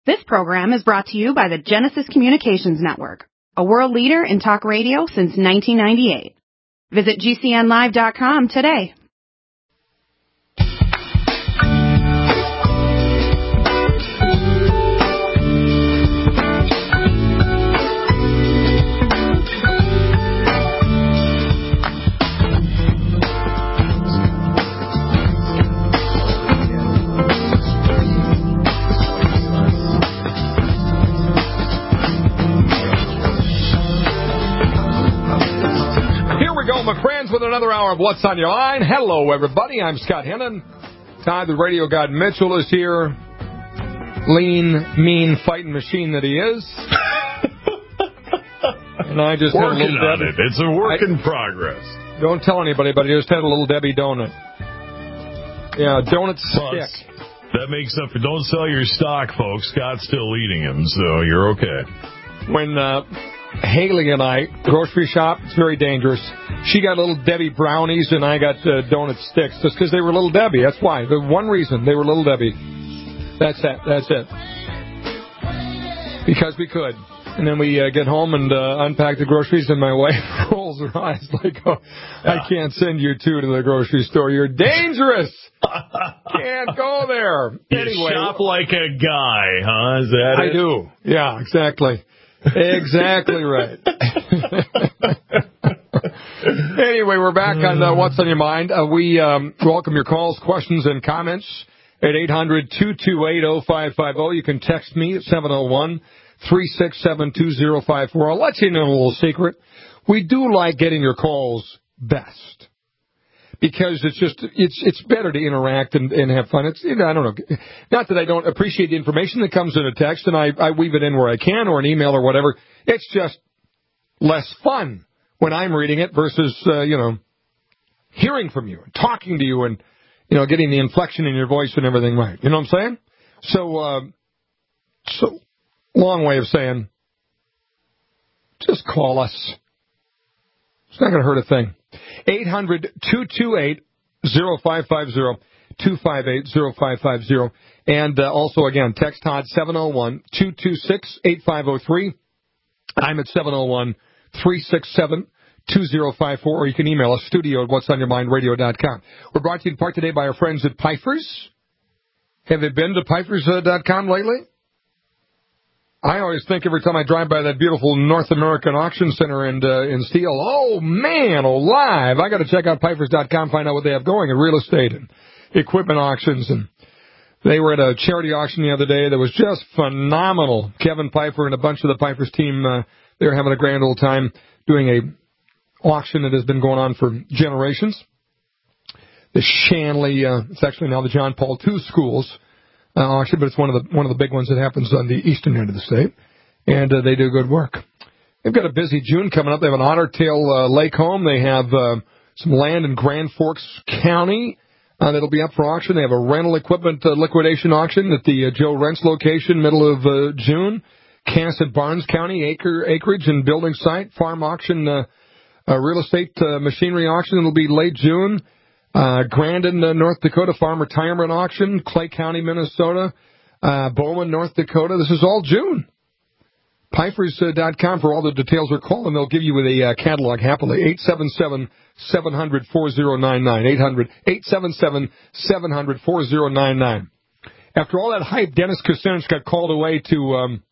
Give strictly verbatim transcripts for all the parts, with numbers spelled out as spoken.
This program is brought to you by the Genesis Communications Network, a world leader in talk radio since nineteen ninety-eight. Visit G C N live dot com today. My friends, with another hour of What's on Your Mind. Hello, everybody. I'm Scott Hennon. Ty, the radio god Mitchell, is here. Lean, mean, fighting machine that he is. And I just Working had a little on Debbie. it. It's a work I, in progress. Don't tell anybody, but I just had a little Debbie donut. Yeah, donut Plus, stick. That makes up for, don't sell your stock, folks. Scott's still eating them, so you're okay. When uh, Haley and I grocery shop, it's very dangerous. She got little Debbie brownies, and I got uh, donut sticks, just because they were Little Debbie. That's why. The one reason they were Little Debbie. That's it. That's it. Because we could. And then we uh, get home and uh, unpack the groceries, and my wife rolls her eyes like, oh, yeah. I can't send you two to the grocery store. You're dangerous. Can't go there. You anyway, shop like a guy, huh? Is that I it? do. Yeah, exactly. Exactly right. Anyway, we're back on uh, What's on Your Mind. Uh, we um, welcome your calls, questions, and comments at eight hundred, two two eight, oh five five oh. You can text me at seven oh one, three six seven, two oh five four. I'll let you know a little secret. We do like getting your calls best because it's just it's it's better to interact and, and have fun. It's you know, I don't know. Not that I don't appreciate the information that comes in a text, and I, I weave it in where I can or an email or whatever. It's just less fun when I'm reading it versus, uh, you know, hearing from you and talking to you and, you know, getting the inflection in your voice and everything right. You know what I'm saying? So, uh, so long way of saying, just call us. It's not going to hurt a thing. eight hundred, two two eight, oh five five oh, two five eight, oh five five oh. And uh, also, again, text Todd seven oh one, two two six, eight five oh three. I'm at seven oh one, three six seven, two oh five four, or you can email us, studio at whats on your mind radio dot com. We're brought to you in part today by our friends at Pfeiffer's. Have they been to Pfeiffer's dot com lately? I always think every time I drive by that beautiful North American Auction Center in, uh, in Steele, oh, man, alive, I got to check out Pfeiffer's dot com, find out what they have going in real estate and equipment auctions. And they were at a charity auction the other day that was just phenomenal. Kevin Pfeiffer and a bunch of the Pfeiffer's team, uh, they were having a grand old time doing a auction that has been going on for generations. The Shanley, uh, it's actually now the John Paul the Second Schools uh, auction, but it's one of the one of the big ones that happens on the eastern end of the state, and uh, they do good work. They've got a busy June coming up. They have an Otter Tail uh, Lake home. They have uh, some land in Grand Forks County uh, that'll be up for auction. They have a rental equipment uh, liquidation auction at the uh, Joe Rents location, middle of uh, June. Cass at Barnes County, acre acreage and building site, farm auction, uh, uh, real estate uh, machinery auction. It'll be late June. Uh, Grandin, uh, North Dakota, farm retirement auction. Clay County, Minnesota. Uh, Bowman, North Dakota. This is all June. Pfeiffer's dot com for all the details, or call them. They'll give you a uh, catalog happily. eight seven seven, seven hundred, four oh nine nine. eight hundred, eight seven seven, seven hundred, four oh nine nine. After all that hype, Dennis Kucinich got called away to um,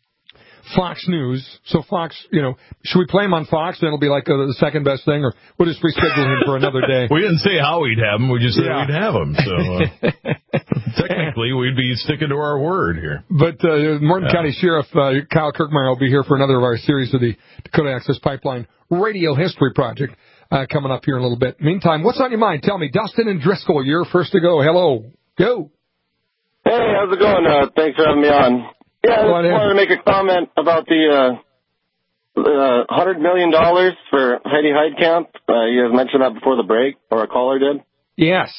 Fox News. So Fox, you know, should we play him on Fox? Then it'll be like uh, the second best thing, or we'll just reschedule him for another day. We didn't say how we'd have him. We just said yeah. we'd have him. So uh, technically, we'd be sticking to our word here. But uh, Morton yeah. County Sheriff uh, Kyle Kirkmeyer will be here for another of our series of the Dakota Access Pipeline Radio History Project uh, coming up here in a little bit. Meantime, what's on your mind? Tell me. Dustin and Driscoll, you're first to go. Hello. Go. Hey, how's it going? Uh, thanks for having me on. Yeah, I just wanted to make a comment about the uh, uh, one hundred million dollars for Heidi Heitkamp. Uh, you guys mentioned that before the break, or a caller did? Yes.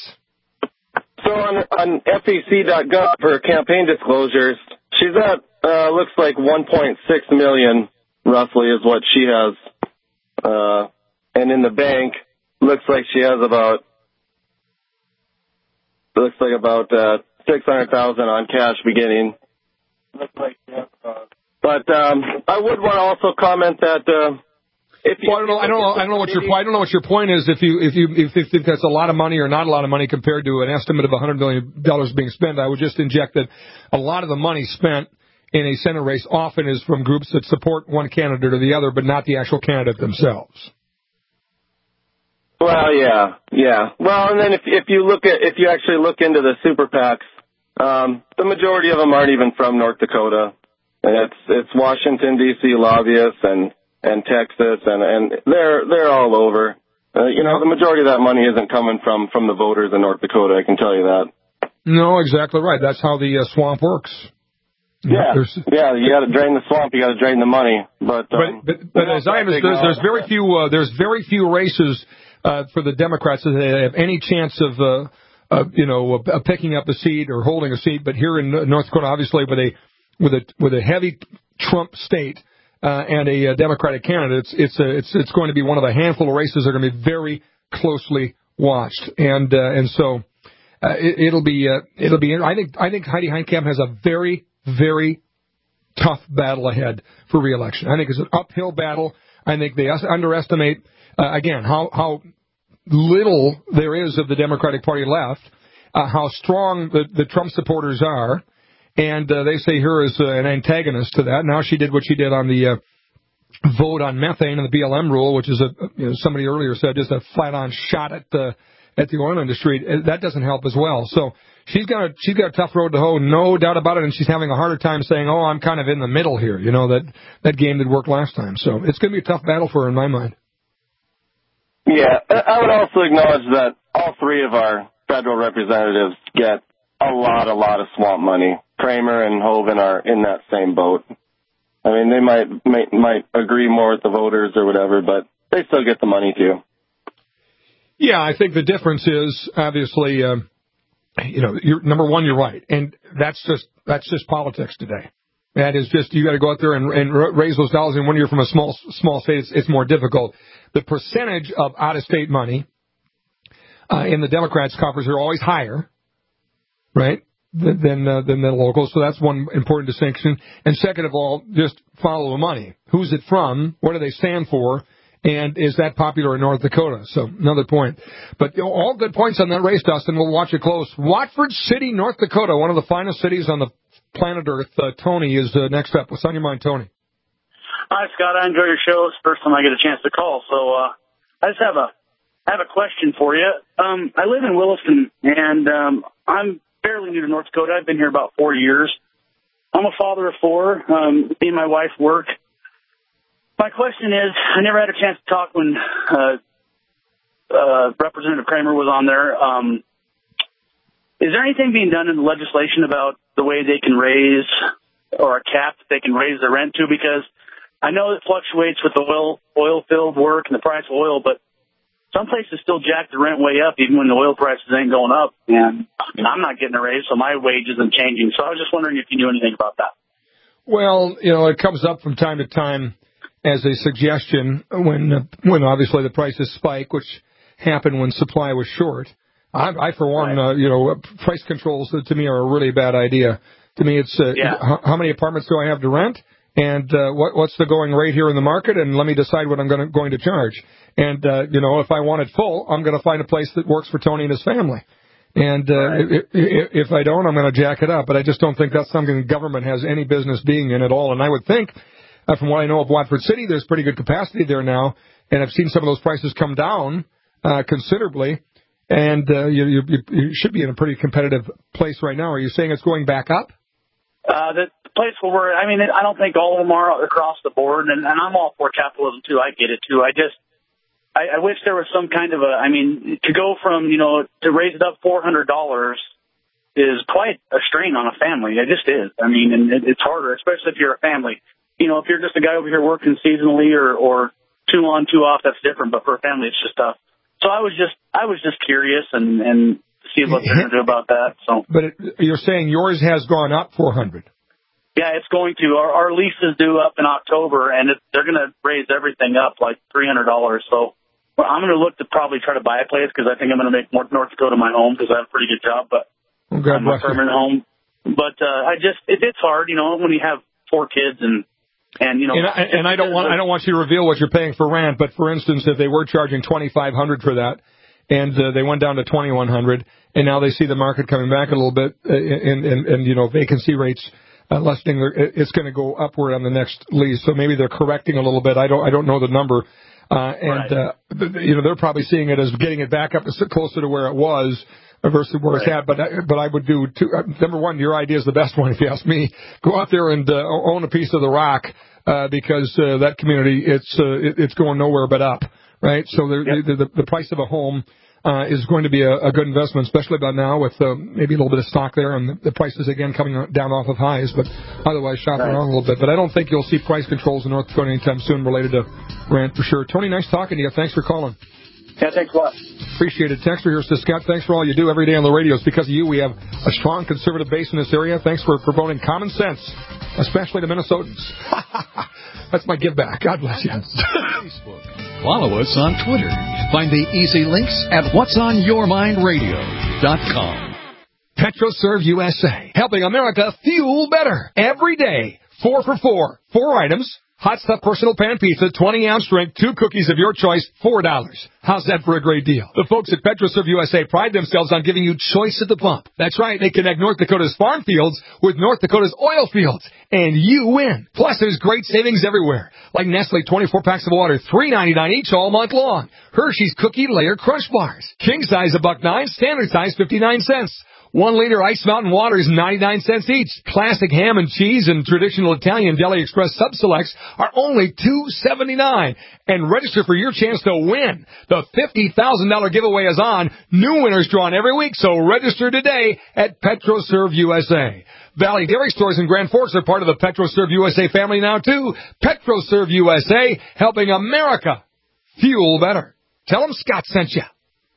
So on, on F E C dot gov for campaign disclosures, she's at, uh, looks like one point six million dollars roughly is what she has. Uh, and in the bank, looks like she has about, looks like about uh, six hundred thousand dollars on cash beginning. But um, I would want to also comment that uh, if you, well, I don't know, I don't know, I don't know what your I don't know what your point is. If you if you if, if, if that's a lot of money or not a lot of money compared to an estimate of one hundred million dollars being spent, I would just inject that a lot of the money spent in a Senate race often is from groups that support one candidate or the other, but not the actual candidate themselves. Well, yeah, yeah. Well, and then if if you look at if you actually look into the super PACs, um, the majority of them aren't even from North Dakota. And it's it's Washington D C lobbyists and, and Texas and, and they're they're all over. Uh, you know, the majority of that money isn't coming from, from the voters in North Dakota. I can tell you that. No, exactly right. That's how the uh, swamp works. Yeah, There's, yeah. You got to drain the swamp. You got to drain the money. But um, but, but, but as I understand, there's, there's very few uh, there's very few races uh, for the Democrats that have any chance of uh, uh, you know uh, picking up a seat or holding a seat. But here in North Dakota, obviously, with a with a with a heavy Trump state uh, and a, a Democratic candidate, it's it's, a, it's it's going to be one of a handful of races that are going to be very closely watched, and uh, and so uh, it, it'll be uh, it'll be. I think I think Heidi Heitkamp has a very very tough battle ahead for re-election. I think it's an uphill battle. I think they underestimate uh, again how how little there is of the Democratic Party left, uh, how strong the, the Trump supporters are. And uh, they say her as uh, an antagonist to that. Now she did what she did on the uh, vote on methane and the B L M rule, which is, a, you know, somebody earlier said, just a flat-on shot at the at the oil industry. That doesn't help as well. So she's got a, she's got a tough road to hoe, no doubt about it. And she's having a harder time saying, "Oh, I'm kind of in the middle here." You know, that that game did work last time. So it's going to be a tough battle for her in my mind. Yeah, I would also acknowledge that all three of our federal representatives get a lot, a lot of swamp money. Kramer and Hoeven are in that same boat. I mean, they might, might might agree more with the voters or whatever, but they still get the money too. Yeah, I think the difference is obviously, um, you know, you're, number one, you're right, and that's just that's just politics today. That is just you got to go out there and, and raise those dollars. And when you're from a small small state, it's, it's more difficult. The percentage of out-of-state money uh, in the Democrats' coffers are always higher, right? Than, uh, than the locals. So that's one important distinction. And second of all, just follow the money. Who's it from? What do they stand for? And is that popular in North Dakota? So another point. But you know, all good points on that race, Dustin. We'll watch it close. Watford City, North Dakota, one of the finest cities on the planet Earth. Uh, Tony is uh, next up. What's on your mind, Tony? Hi, Scott. I enjoy your show. It's the first time I get a chance to call. So uh, I just have a I have a question for you. Um, I live in Williston, and um, I'm fairly new to North Dakota. I've been here about four years. I'm a father of four. Um, me and my wife work. My question is, I never had a chance to talk when uh, uh, Representative Kramer was on there. Um, is there anything being done in the legislation about the way they can raise or a cap that they can raise the rent to? Because I know it fluctuates with the oil, oil field work and the price of oil, but some places still jack the rent way up even when the oil prices ain't going up. And I mean, I'm not getting a raise, so my wage isn't changing. So I was just wondering if you knew anything about that. Well, you know, it comes up from time to time as a suggestion when, uh, when obviously the prices spike, which happened when supply was short. I, I for one, right. uh, you know, price controls to me are a really bad idea. To me, it's uh, yeah. how, how many apartments do I have to rent? And uh, what, what's the going rate here in the market? And let me decide what I'm gonna, going to charge. And, uh, you know, if I want it full, I'm going to find a place that works for Tony and his family. And uh, right. if, if, if I don't, I'm going to jack it up. But I just don't think that's something the government has any business being in at all. And I would think, uh, from what I know of Watford City, there's pretty good capacity there now. And I've seen some of those prices come down uh, considerably. And uh, you, you, you should be in a pretty competitive place right now. Are you saying it's going back up? Uh, the place where we're, I mean, I don't think all of them are across the board. And, and I'm all for capitalism, too. I get it, too. I just, I, I wish there was some kind of a, I mean, to go from, you know, to raise it up four hundred dollars is quite a strain on a family. It just is. I mean, and it, it's harder, especially if you're a family. You know, if you're just a guy over here working seasonally or, or two on, two off, that's different. But for a family, it's just tough. So I was just, I was just curious and, and see what they're going to do about that. So, but it, you're saying yours has gone up four hundred. Yeah, it's going to. Our, our lease is due up in October, and it, they're going to raise everything up like three hundred dollars. So well, I'm going to look to probably try to buy a place because I think I'm going to make more North Dakota my home because I have a pretty good job. But well, God I'm a permanent home. but uh, I just it, it's hard, you know, when you have four kids and and you know. And I, and I don't want I don't want you to reveal what you're paying for rent, but for instance, if they were charging twenty-five hundred for that, and uh, they went down to twenty-one hundred, and now they see the market coming back a little bit, uh, and, and and you know vacancy rates uh, lessening, it's going to go upward on the next lease. So maybe they're correcting a little bit. I don't I don't know the number. Uh, and, right. uh, you know, they're probably seeing it as getting it back up closer to where it was versus where right. it's at. But, I, but I would do two, uh, number one, your idea is the best one, if you ask me. Go out there and, uh, own a piece of the rock, uh, because, uh, that community, it's, uh, it, it's going nowhere but up, right? So the, yep. the, the, the price of a home, uh, is going to be a, a good investment, especially about now with, uh, maybe a little bit of stock there and the, the prices again coming down off of highs, but otherwise shop right. around a little bit. But I don't think you'll see price controls in North Dakota anytime soon related to rent for sure. Tony, nice talking to you. Thanks for calling. Yeah, thanks a lot. Appreciate it. Texter here says, Scott, thanks for all you do every day on the radio. It's because of you we have a strong conservative base in this area. Thanks for promoting common sense, especially to Minnesotans. That's my give back. God bless you. Facebook. Follow us on Twitter. Find the easy links at whats on your mind radio dot com. PetroServe U S A, helping America fuel better every day. Four for four. Four items. Hot Stuff Personal Pan Pizza, twenty ounce drink, two cookies of your choice, four dollars. How's that for a great deal? The folks at PetroServe U S A pride themselves on giving you choice at the pump. That's right, they connect North Dakota's farm fields with North Dakota's oil fields, and you win. Plus, there's great savings everywhere, like Nestle twenty-four packs of water, three ninety-nine each all month long. Hershey's Cookie Layer Crunch Bars, king size a buck nine, standard size fifty-nine cents. One liter Ice Mountain water is ninety-nine cents each. Classic ham and cheese and traditional Italian Deli Express sub-selects are only two seventy-nine. And register for your chance to win. The fifty thousand dollars giveaway is on. New winners drawn every week, so register today at PetroServe U S A. Valley Dairy Stores in Grand Forks are part of the PetroServe U S A family now, too. PetroServe U S A, helping America fuel better. Tell them Scott sent you.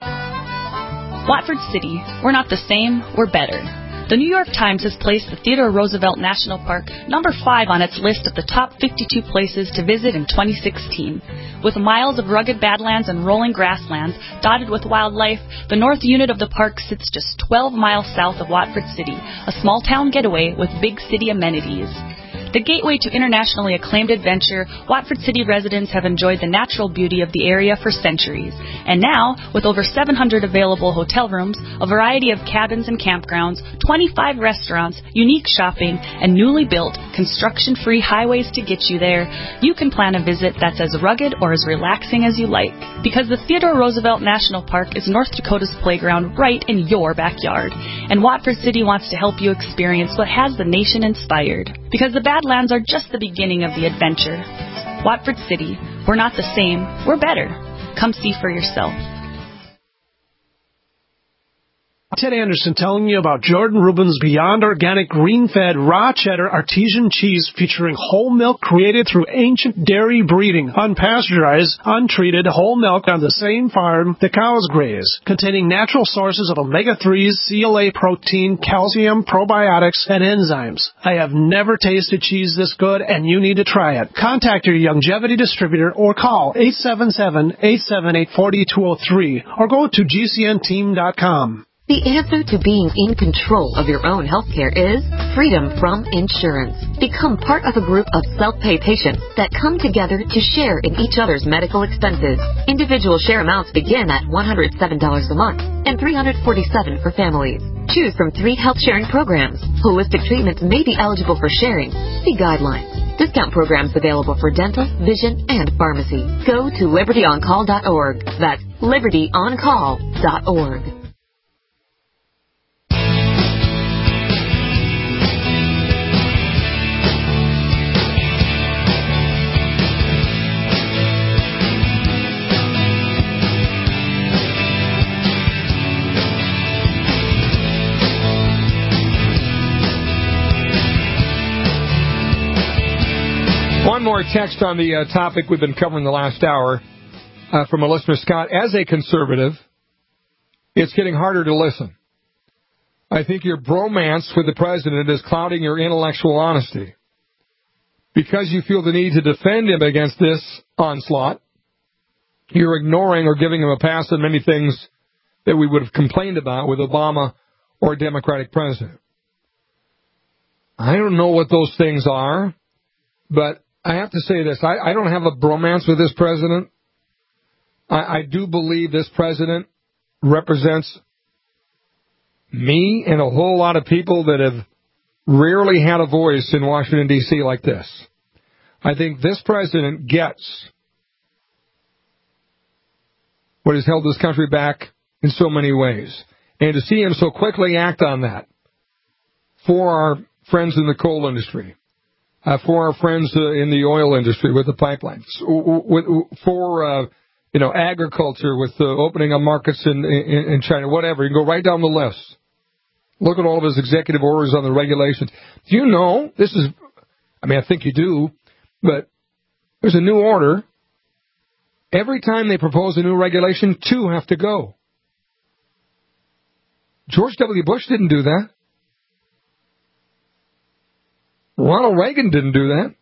Watford City, we're not the same, we're better. The New York Times has placed the Theodore Roosevelt National Park number five on its list of the top fifty-two places to visit in twenty sixteen. With miles of rugged badlands and rolling grasslands dotted with wildlife, the north unit of the park sits just twelve miles south of Watford City, a small town getaway with big city amenities. The gateway to internationally acclaimed adventure, Watford City residents have enjoyed the natural beauty of the area for centuries. And now, with over seven hundred available hotel rooms, a variety of cabins and campgrounds, twenty-five restaurants, unique shopping, and newly built, construction-free highways to get you there, you can plan a visit that's as rugged or as relaxing as you like. Because the Theodore Roosevelt National Park is North Dakota's playground right in your backyard. And Watford City wants to help you experience what has the nation inspired. Because the Badlands are just the beginning of the adventure. Watford City, we're not the same, we're better. Come see for yourself. Ted Anderson telling you about Jordan Rubin's Beyond Organic Green-Fed Raw Cheddar Artesian Cheese featuring whole milk created through ancient dairy breeding, unpasteurized, untreated whole milk on the same farm the cows graze, containing natural sources of omega threes, C L A protein, calcium, probiotics, and enzymes. I have never tasted cheese this good, and you need to try it. Contact your Youngevity distributor or call eight seven seven, eight seven eight, four two zero three or go to G C N team dot com. The answer to being in control of your own healthcare is freedom from insurance. Become part of a group of self-pay patients that come together to share in each other's medical expenses. Individual share amounts begin at one hundred seven dollars a month and three hundred forty-seven dollars for families. Choose from three health sharing programs. Holistic treatments may be eligible for sharing. See guidelines. Discount programs available for dental, vision, and pharmacy. Go to liberty on call dot org. That's liberty on call dot org. One more text on the uh, topic we've been covering the last hour uh, from a listener, Scott. As a conservative, it's getting harder to listen. I think your bromance with the president is clouding your intellectual honesty. Because you feel the need to defend him against this onslaught, you're ignoring or giving him a pass on many things that we would have complained about with Obama or a Democratic president. I don't know what those things are, but I have to say this. I, I don't have a bromance with this president. I, I do believe this president represents me and a whole lot of people that have rarely had a voice in Washington, D C like this. I think this president gets what has held this country back in so many ways. And to see him so quickly act on that for our friends in the coal industry, uh, for our friends uh, in the oil industry with the pipelines, with, for uh, you know agriculture with uh, opening up markets in, in, in China, whatever. You can go right down the list. Look at all of his executive orders on the regulations. Do you know, this is, I mean, I think you do, but there's a new order. Every time they propose a new regulation, two have to go. George W. Bush didn't do that. Ronald Reagan didn't do that.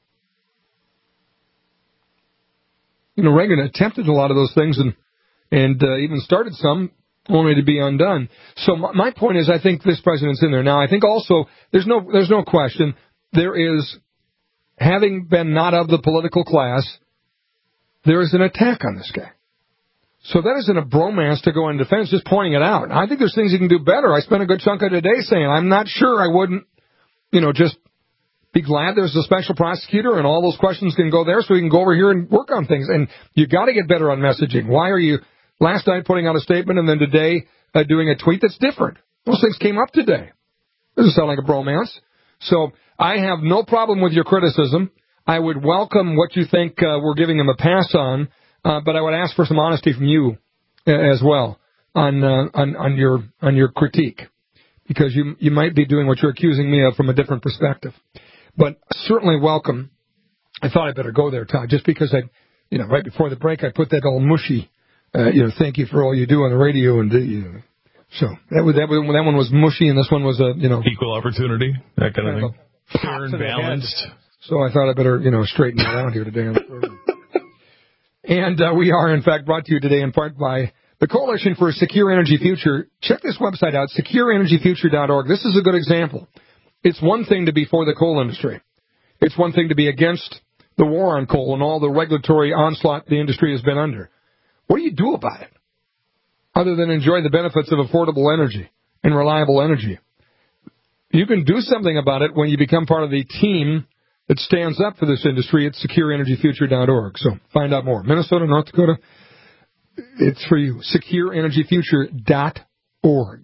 You know, Reagan attempted a lot of those things and, and uh, even started some, only to be undone. So my, my point is, I think this president's in there. Now, I think also, there's no, there's no question, there is, having been not of the political class, there is an attack on this guy. So that isn't a bromance to go in defense, just pointing it out. I think there's things he can do better. I spent a good chunk of the day saying, I'm not sure I wouldn't, you know, just be glad there's a special prosecutor and all those questions can go there so we can go over here and work on things. And you got to get better on messaging. Why are you last night putting out a statement and then today uh, doing a tweet that's different? Those things came up today. Doesn't sound like a bromance. So I have no problem with your criticism. I would welcome what you think uh, we're giving him a pass on, uh, but I would ask for some honesty from you uh, as well on, uh, on on your on your critique, because you you might be doing what you're accusing me of from a different perspective. But certainly welcome. I thought I'd better go there, Todd, just because I, you know, right before the break I put that old mushy, uh, you know, thank you for all you do on the radio, and uh, you know, so that was that was, that one was mushy, and this one was a you know equal opportunity, that kind of thing, fair and balanced. So I thought I better, you know, straighten that out here today on the program. And uh, we are, in fact, brought to you today in part by the Coalition for a Secure Energy Future. Check this website out, secure energy future dot org. This is a good example. It's one thing to be for the coal industry. It's one thing to be against the war on coal and all the regulatory onslaught the industry has been under. What do you do about it other than enjoy the benefits of affordable energy and reliable energy? You can do something about it when you become part of the team that stands up for this industry at secure energy future dot org. So find out more. Minnesota, North Dakota, it's for you. secure energy future dot org.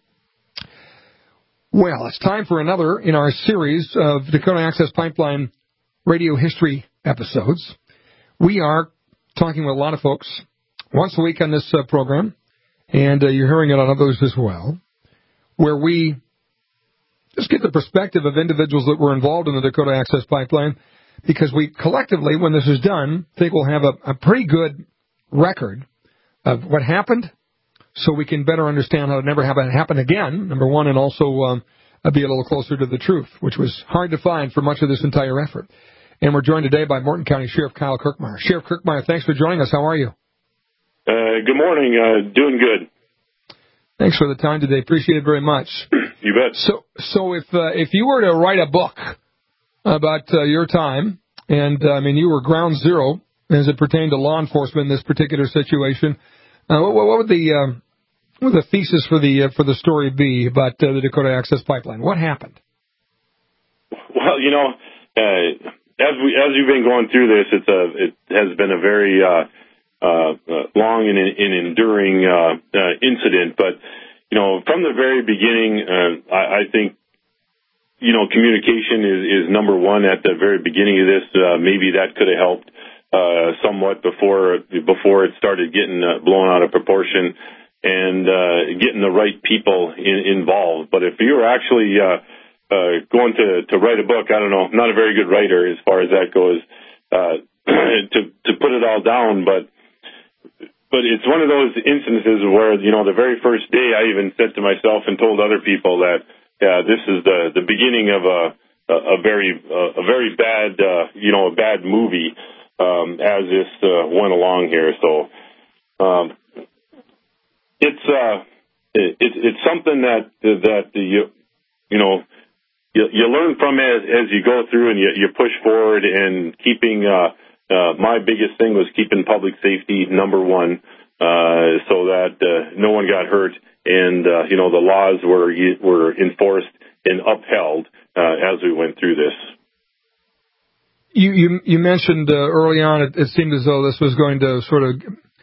Well, it's time for another in our series of Dakota Access Pipeline radio history episodes. We are talking with a lot of folks once a week on this uh, program, and uh, you're hearing it on others as well, where we just get the perspective of individuals that were involved in the Dakota Access Pipeline, because we collectively, when this is done, think we'll have a, a pretty good record of what happened, so we can better understand how it never happen, happen again, number one, and also um, be a little closer to the truth, which was hard to find for much of this entire effort. And we're joined today by Morton County Sheriff Kyle Kirkmeyer. Sheriff Kirkmeyer, thanks for joining us. How are you? Uh, good morning. Uh, doing good. Thanks for the time today. Appreciate it very much. You bet. So, so if uh, if you were to write a book about uh, your time, and uh, I mean you were ground zero as it pertained to law enforcement in this particular situation, uh, what, what would the um, what would the thesis for the uh, for the story be about uh, the Dakota Access Pipeline? What happened? Well, you know, uh, as we as you've been going through this, it's a it has been a very uh, uh, long and, and enduring uh, uh, incident, but. You know, from the very beginning, uh, I, I think, you know, communication is, is number one at the very beginning of this. Uh, maybe that could have helped uh, somewhat before before it started getting uh, blown out of proportion, and uh, getting the right people in, involved. But if you were actually uh, uh, going to, to write a book, I don't know, I'm not a very good writer as far as that goes, uh, to to put it all down, but. But it's one of those instances where, you know, the very first day I even said to myself and told other people that, yeah, this is the, the beginning of a, a very, a very bad, uh, you know, a bad movie, um, as this, uh, went along here. So, um, it's, uh, it, it's something that, that, you, you know, you, you learn from it as, as you go through, and you, you push forward. And keeping uh, uh, my biggest thing was keeping public safety number one, uh, so that uh, no one got hurt, and uh, you know the laws were were enforced and upheld uh, as we went through this. You you, you mentioned uh, early on it, it seemed as though this was going to sort of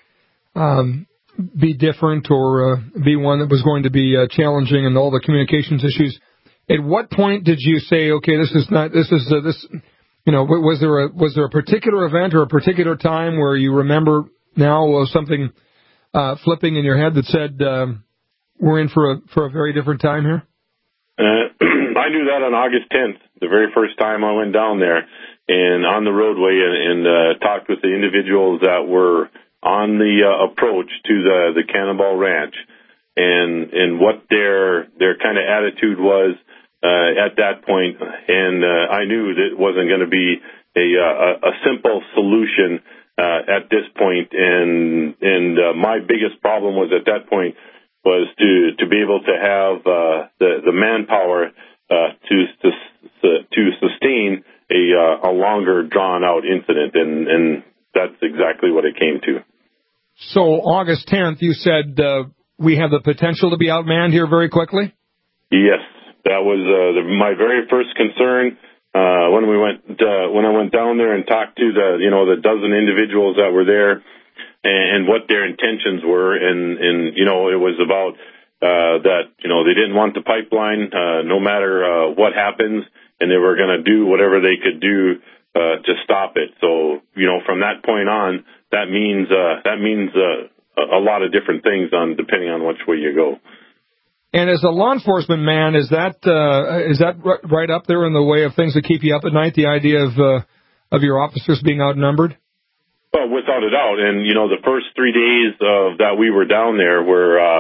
um, be different, or uh, be one that was going to be uh, challenging, and all the communications issues. At what point did you say, okay, this is not this is uh, this? You know, was there a was there a particular event or a particular time where you remember now uh, something uh, flipping in your head that said um, we're in for a for a very different time here? Uh, I knew that on August tenth, the very first time I went down there and on the roadway and, and uh, talked with the individuals that were on the uh, approach to the, the Cannonball Ranch, and and what their their kind of attitude was uh, at that point. And uh, I knew that it wasn't going to be a, a, a simple solution uh, at this point. And, and uh, my biggest problem was at that point was to, to be able to have uh, the, the manpower uh, to, to to sustain a, uh, a longer, drawn-out incident, and, and that's exactly what it came to. So August tenth, you said uh, we have the potential to be outmanned here very quickly? Yes, that was uh, the, my very first concern uh, when we went uh, when I went down there and talked to the you know the dozen individuals that were there, and what their intentions were, and, and you know, it was about uh, that, you know, they didn't want the pipeline uh, no matter uh, what happens, and they were going to do whatever they could do uh, to stop it. So, you know, from that point on, that means uh, that means uh, a lot of different things on depending on which way you go. And as a law enforcement man, is that uh, is that right up there in the way of things that keep you up at night, the idea of uh, of your officers being outnumbered? Well, without a doubt. And, you know, the first three days of that we were down there were, uh,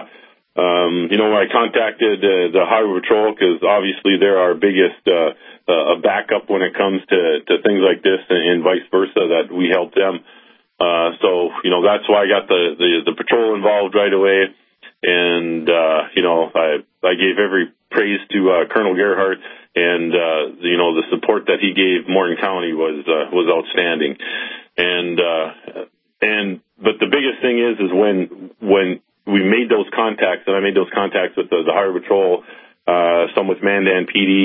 um, you know, I contacted uh, the Highway Patrol, because obviously they're our biggest uh, uh, backup when it comes to, to things like this, and, and vice versa, that we help them. Uh, so, you know, that's why I got the, the, the patrol involved right away. And, uh, you know, I, I gave every praise to uh, Colonel Gerhardt, and, uh, you know, the support that he gave Morton County was uh, was outstanding. And, uh, and, but the biggest thing is, is when, when we made those contacts, and I made those contacts with the, the Highway Patrol, uh, some with Mandan P D,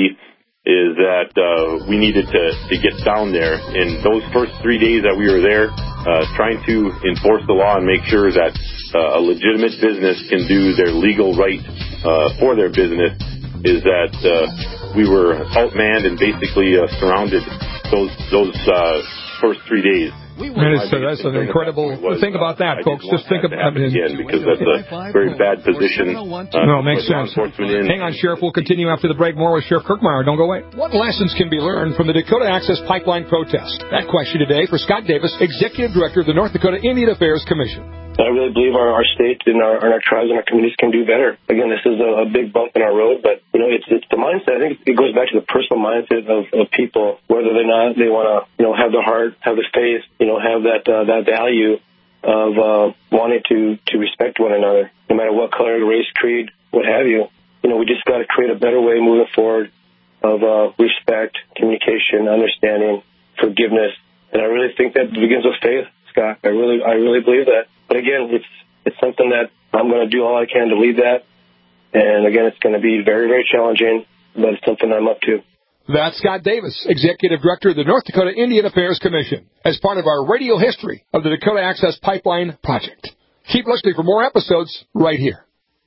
is that, uh, we needed to, to get down there. And those first three days that we were there, uh, trying to enforce the law and make sure that, uh, a legitimate business can do their legal right, uh, for their business, is that, uh, we were outmanned and basically, uh, surrounded those, those, uh, first three days. That is, so that's an incredible. Was, think about that, uh, folks. Just think about it again, because that's a very bad position. Uh, no, it makes sense. Hang on, Sheriff. We'll continue after the break. More with Sheriff Kirkmeyer. Don't go away. What lessons can be learned from the Dakota Access Pipeline protest? That question today for Scott Davis, Executive Director of the North Dakota Indian Affairs Commission. I really believe our, our state and our, and our tribes and our communities can do better. Again, this is a, a big bump in our road, but, you know, it's it's the mindset. I think it goes back to the personal mindset of, of people, whether they're not, they want to, you know, have the heart, have the faith, you know, have that uh, that value of uh, wanting to, to respect one another, no matter what color, race, creed, what have you. You know, we just got to create a better way moving forward of uh, respect, communication, understanding, forgiveness. And I really think that begins with faith, Scott. I really, I really believe that. But again, it's it's something that I'm going to do all I can to lead that. And again, it's going to be very, very challenging, but it's something I'm up to. That's Scott Davis, Executive Director of the North Dakota Indian Affairs Commission, as part of our radio history of the Dakota Access Pipeline Project. Keep listening for more episodes right here.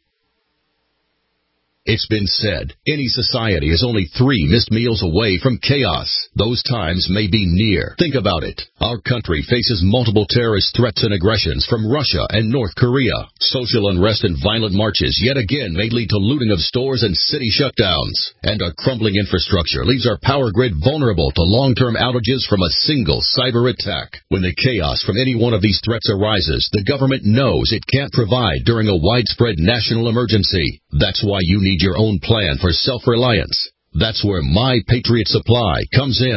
It's been said, any society is only three missed meals away from chaos. Those times may be near. Think about it. Our country faces multiple terrorist threats and aggressions from Russia and North Korea. Social unrest and violent marches yet again may lead to looting of stores and city shutdowns. And our crumbling infrastructure leaves our power grid vulnerable to long-term outages from a single cyber attack. When the chaos from any one of these threats arises, the government knows it can't provide during a widespread national emergency. That's why you need your own plan for self-reliance. That's where My Patriot Supply comes in.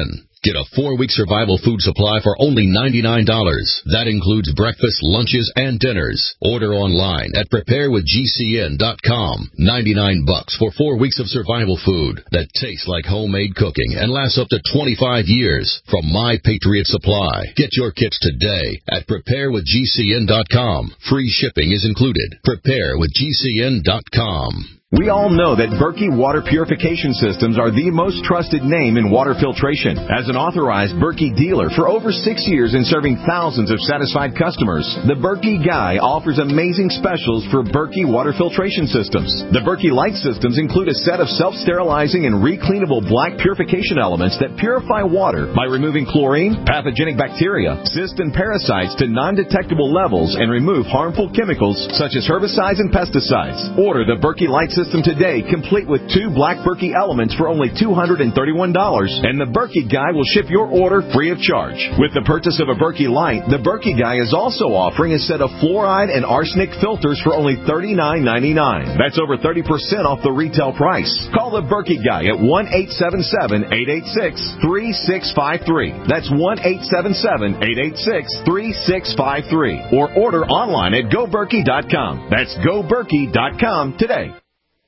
Get a four-week survival food supply for only ninety-nine dollars. That includes breakfast, lunches, and dinners. Order online at prepare with G C N dot com. ninety-nine bucks for four weeks of survival food that tastes like homemade cooking and lasts up to twenty-five years from My Patriot Supply. Get your kits today at prepare with G C N dot com. Free shipping is included. prepare with G C N dot com. We all know that Berkey Water Purification Systems are the most trusted name in water filtration. As an authorized Berkey dealer for over six years and serving thousands of satisfied customers, the Berkey Guy offers amazing specials for Berkey Water Filtration Systems. The Berkey Light Systems include a set of self-sterilizing and recleanable black purification elements that purify water by removing chlorine, pathogenic bacteria, cysts, and parasites to non-detectable levels and remove harmful chemicals such as herbicides and pesticides. Order the Berkey Light System today, complete with two black Berkey elements for only two hundred thirty-one dollars, and the Berkey Guy will ship your order free of charge. With the purchase of a Berkey Light, the Berkey Guy is also offering a set of fluoride and arsenic filters for only thirty-nine ninety-nine. That's over thirty percent off the retail price. Call the Berkey Guy at one eight seven seven, eight eight six, three six five three. That's one eight seven seven, eight eight six, three six five three. Or order online at go berkey dot com. That's go berkey dot com today.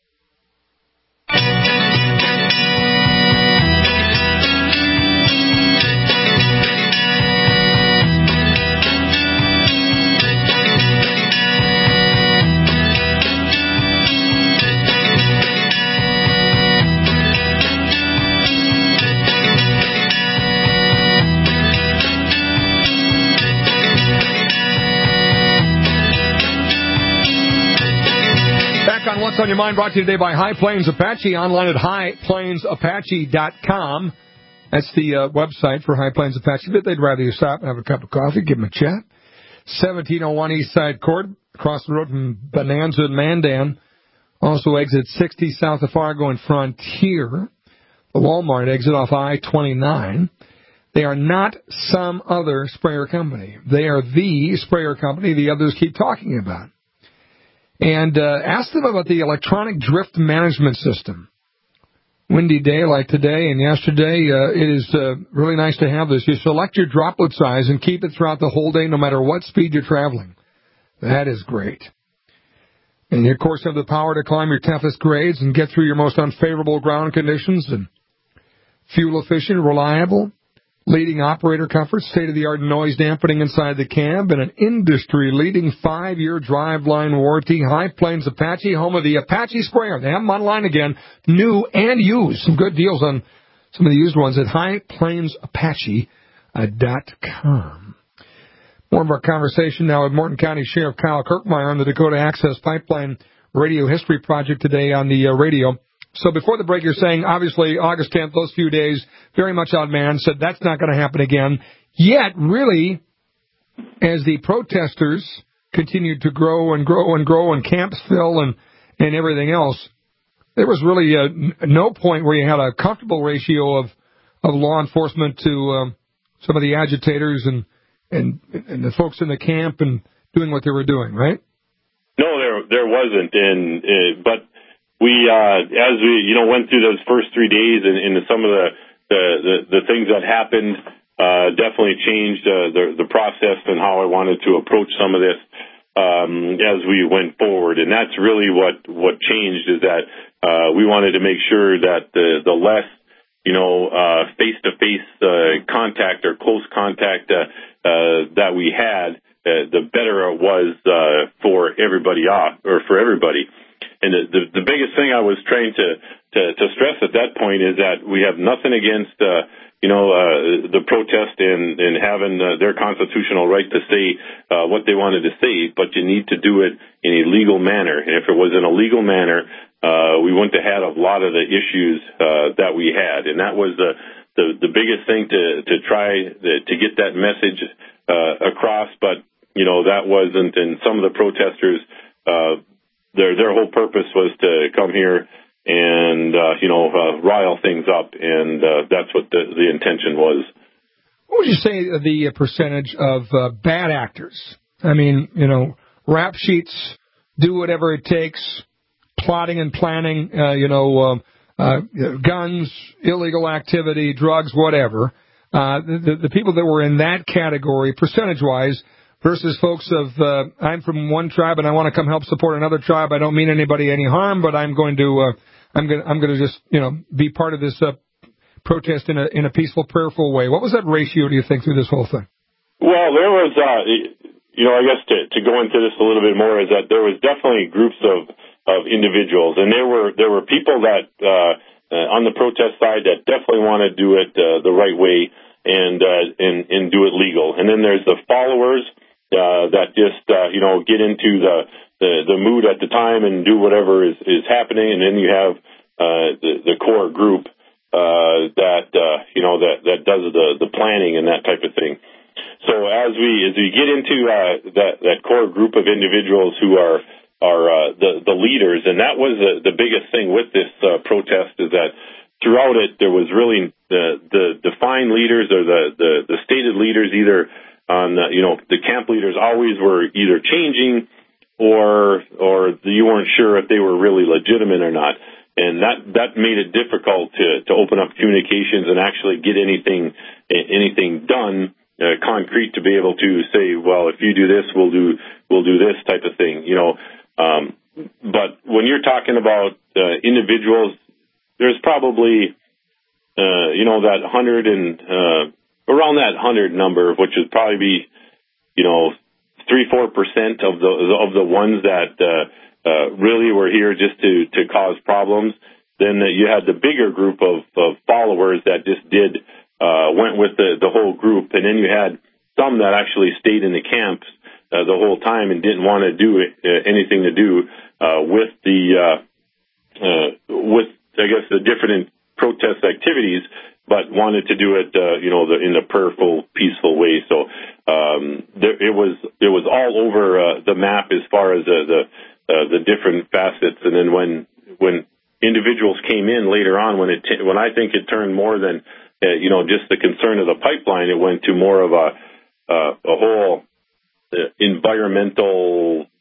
On What's on Your Mind, brought to you today by High Plains Apache, online at high plains apache dot com. That's the uh, website for High Plains Apache. But they'd rather you stop and have a cup of coffee, give them a chat. seventeen oh one East Side Court, across the road from Bonanza and Mandan. Also exit sixty south of Fargo and Frontier. The Walmart exit off I twenty-nine. They are not some other sprayer company. They are the sprayer company the others keep talking about. And uh, ask them about the electronic drift management system. Windy day like today and yesterday, uh, it is uh, really nice to have this. You select your droplet size and keep it throughout the whole day no matter what speed you're traveling. That is great. And you, of course, have the power to climb your toughest grades and get through your most unfavorable ground conditions. And fuel efficient, reliable, leading operator comfort, state-of-the-art noise dampening inside the cab, and an industry-leading five-year driveline warranty. High Plains Apache, home of the Apache Sprayer. They have them online again, new and used. Some good deals on some of the used ones at high plains apache dot com. More of our conversation now with Morton County Sheriff Kyle Kirkmeyer on the Dakota Access Pipeline Radio History Project today on the uh, radio. So before the break, you're saying, obviously, August tenth, those few days, very much outmanned, said that's not going to happen again. Yet, really, as the protesters continued to grow and grow and grow and camps fill and, and everything else, there was really uh, no point where you had a comfortable ratio of, of law enforcement to um, some of the agitators and, and, and the folks in the camp and doing what they were doing, right? No, there there wasn't. And uh, but we, uh, as we, you know, went through those first three days and, and some of the, the, the, the things that happened, uh, definitely changed, uh, the, the process and how I wanted to approach some of this, um, as we went forward. And that's really what, what changed is that, uh, we wanted to make sure that the, the less, you know, uh, face-to-face, uh, contact or close contact, uh, uh, that we had, uh, the better it was, uh, for everybody off, or for everybody. And the, the, the biggest thing I was trying to, to, to stress at that point is that we have nothing against, uh, you know, uh, the protest and, and having uh, their constitutional right to say uh, what they wanted to say, but you need to do it in a legal manner. And if it was in a legal manner, uh, we wouldn't have had a lot of the issues uh, that we had. And that was the, the, the biggest thing to, to try the, to get that message uh, across. But, you know, that wasn't, and some of the protesters, uh, Their their whole purpose was to come here and, uh, you know, uh, rile things up, and uh, that's what the, the intention was. What would you say the percentage of uh, bad actors? I mean, you know, rap sheets, do whatever it takes, plotting and planning, uh, you know, um, uh, guns, illegal activity, drugs, whatever, uh, the, the people that were in that category, percentage-wise, versus folks of, uh, I'm from one tribe and I want to come help support another tribe. I don't mean anybody any harm, but I'm going to, uh, I'm going to, I'm going to just, you know, be part of this, uh, protest in a, in a peaceful, prayerful way. What was that ratio, do you think, through this whole thing? Well, there was, uh, you know, I guess to, to go into this a little bit more is that there was definitely groups of, of individuals, and there were, there were people that, uh, uh on the protest side that definitely want to do it, uh, the right way and, uh, and, and do it legal. And then there's the followers, uh, that just, uh, you know, get into the, the, the mood at the time and do whatever is, is happening. And then you have, uh, the, the core group, uh, that, uh, you know, that, that does the, the planning and that type of thing. So as we, as we get into, uh, that, that core group of individuals who are, are, uh, the, the leaders, and that was the, the biggest thing with this, uh, protest is that throughout it, there was really the, the defined leaders or the, the, the stated leaders either on, the, you know, the camp leaders always were either changing or, or you weren't sure if they were really legitimate or not. And that, that made it difficult to, to open up communications and actually get anything, anything done, uh, concrete to be able to say, well, if you do this, we'll do, we'll do this type of thing, you know. Um, but when you're talking about, uh, individuals, there's probably, uh, you know, that hundred and, uh, around that hundred number, which would probably be, you know, three, four percent of the, of the ones that, uh, Uh, really were here just to, to cause problems. Then uh, you had the bigger group of, of followers that just did, uh, went with the, the whole group. And then you had some that actually stayed in the camps, uh, the whole time and didn't want to do it, uh, anything to do, uh, with the, uh, uh, with, I guess, the different protest activities, but wanted to do it, uh, you know, the, in a prayerful, peaceful way. So, um, there, it was, it was all over, uh, the map as far as, uh, the, Uh, the different facets. And then when, when individuals came in later on, when it, t- when I think it turned more than, uh, you know, just the concern of the pipeline, it went to more of a, uh, a whole uh, environmental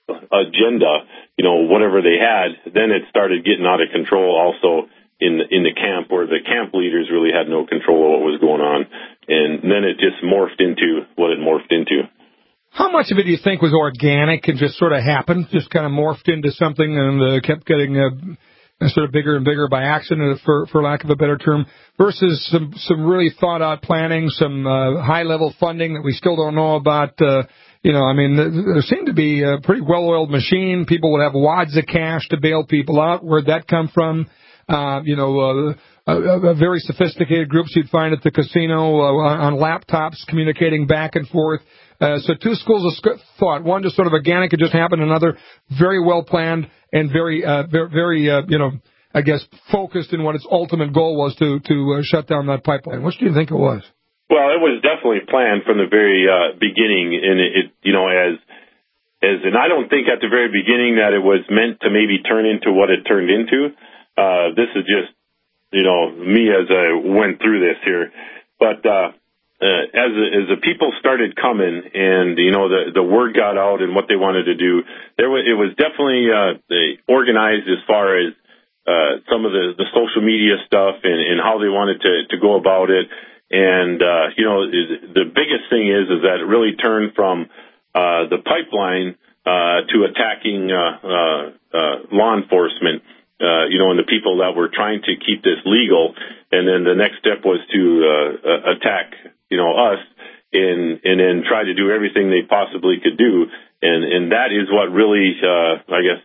agenda, you know, whatever they had. Then it started getting out of control also in the, in the camp, where the camp leaders really had no control of what was going on. And then it just morphed into what it morphed into. How much of it do you think was organic and just sort of happened, just kind of morphed into something and uh, kept getting uh, sort of bigger and bigger by accident, for for lack of a better term, versus some some really thought out planning, some uh, high level funding that we still don't know about? Uh, you know, I mean, there seemed to be a pretty well oiled machine. People would have wads of cash to bail people out. Where'd that come from? Uh, you know. Uh, Uh, very sophisticated groups you'd find at the casino uh, on laptops communicating back and forth. Uh, so two schools of thought. One just sort of organic, it just happened. Another very well planned and very, uh, very, very uh, you know, I guess focused in what its ultimate goal was to to uh, shut down that pipeline. Which do you think it was? Well, it was definitely planned from the very uh, beginning, and it, it, you know, as as, and I don't think at the very beginning that it was meant to maybe turn into what it turned into. Uh, this is just, you know, me as I went through this here. But uh, uh, as, as the people started coming and, you know, the, the word got out and what they wanted to do, there was, it was definitely uh, organized as far as uh, some of the, the social media stuff and, and how they wanted to, to go about it. And, uh, you know, the biggest thing is, is that it really turned from uh, the pipeline uh, to attacking uh, uh, uh, law enforcement. Uh, you know, and the people that were trying to keep this legal. And then the next step was to uh, uh, attack, you know, us and and then try to do everything they possibly could do. And, and that is what really, uh, I guess,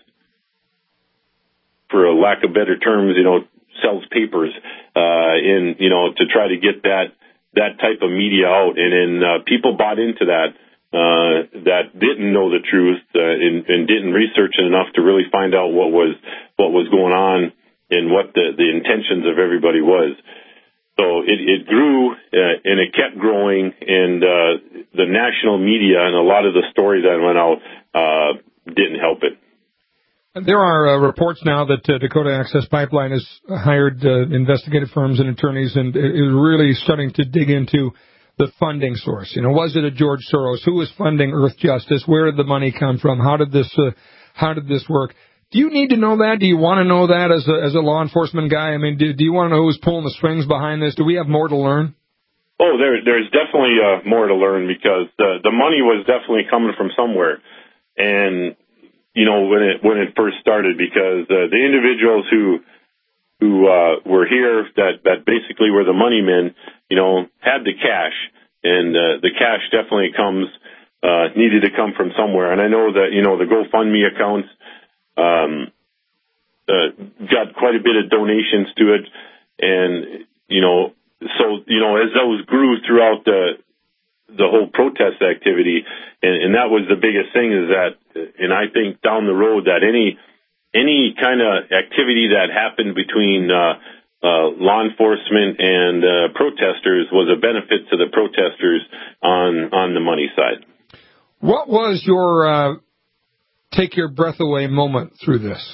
for a lack of better terms, you know, sells papers uh, in, you know, to try to get that, that type of media out. And then uh, people bought into that. Uh, that didn't know the truth uh, and, and didn't research it enough to really find out what was what was going on and what the, the intentions of everybody was. So it, it grew uh, and it kept growing, and uh, the national media and a lot of the stories that went out uh, didn't help it. There are uh, reports now that uh, Dakota Access Pipeline has hired uh, investigative firms and attorneys and is really starting to dig into the funding source. You know, was it a George Soros? Who was funding Earth Justice? Where did the money come from? How did this uh, how did this work? Do you need to know that? Do you want to know that as a, as a law enforcement guy? I mean, do, do you want to know who's pulling the strings behind this? Do we have more to learn? Oh, there, there's definitely uh, more to learn because the the money was definitely coming from somewhere, and you know when it when it first started, because uh, the individuals who who uh, were here that that basically were the money men, you know, had the cash, and uh, the cash definitely comes uh, needed to come from somewhere. And I know that you know the GoFundMe accounts um, uh, got quite a bit of donations to it, and you know. So, you know, as those grew throughout the the whole protest activity, and, and that was the biggest thing is that, and I think down the road that any any kind of activity that happened between uh, uh, law enforcement and uh, protesters was a benefit to the protesters on, on the money side. What was your uh, take your breath away moment through this?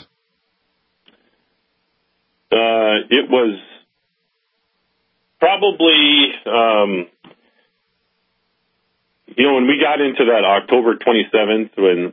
Uh, it was... Probably, um, you know, when we got into that October twenty-seventh, when,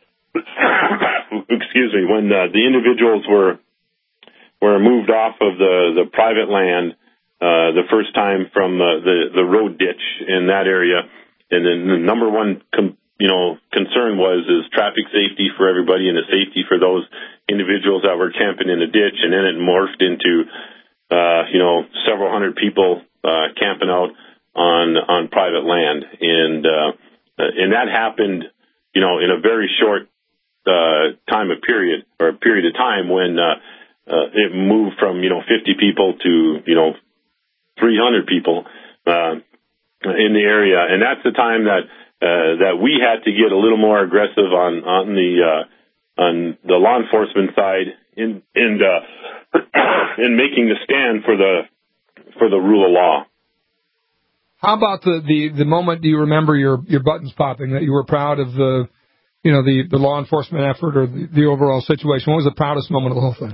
excuse me, when uh, the individuals were were moved off of the, the private land uh, the first time from uh, the, the road ditch in that area, and then the number one, com- you know, concern was is traffic safety for everybody and the safety for those individuals that were camping in the ditch, and then it morphed into Uh, you know, several hundred people uh, camping out on on private land, and uh, and that happened, you know, in a very short uh, time of period or period of time when uh, uh, it moved from you know fifty people to you know three hundred people uh, in the area, and that's the time that uh, that we had to get a little more aggressive on on the uh, on the law enforcement side in in uh, in making the stand for the for the rule of law. How about the, the, the moment do you remember your, your buttons popping, that you were proud of the you know the, the law enforcement effort or the, the overall situation? What was the proudest moment of the whole thing?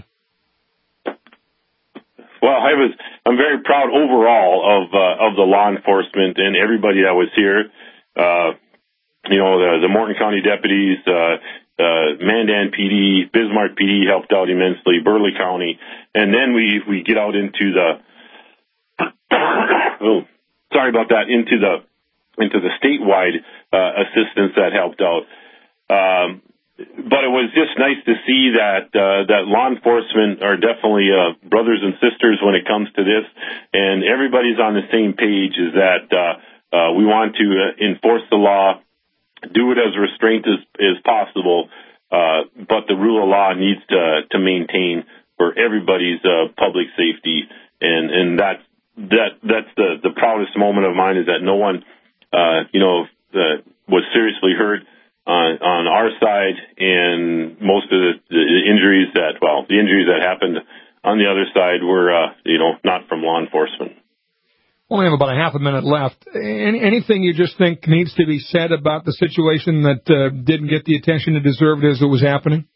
Well, I was I'm very proud overall of uh, of the law enforcement and everybody that was here. Uh, you know the, the Morton County deputies. Uh, Uh, Mandan P D, Bismarck P D helped out immensely, Burleigh County, and then we, we get out into the, oh, sorry about that, into the, into the statewide, uh, assistance that helped out. Um, but it was just nice to see that, uh, that law enforcement are definitely, uh, brothers and sisters when it comes to this, and everybody's on the same page is that, uh, uh, we want to uh, enforce the law, do it as restraint as, as possible, uh, but the rule of law needs to to maintain for everybody's uh, public safety, and and that that that's the the proudest moment of mine is that no one, uh, you know, uh, was seriously hurt on on our side, and most of the, the injuries that well the injuries that happened on the other side were uh, you know not from law enforcement. Only have about a half a minute left. Any, anything you just think needs to be said about the situation that uh, didn't get the attention it deserved as it was happening?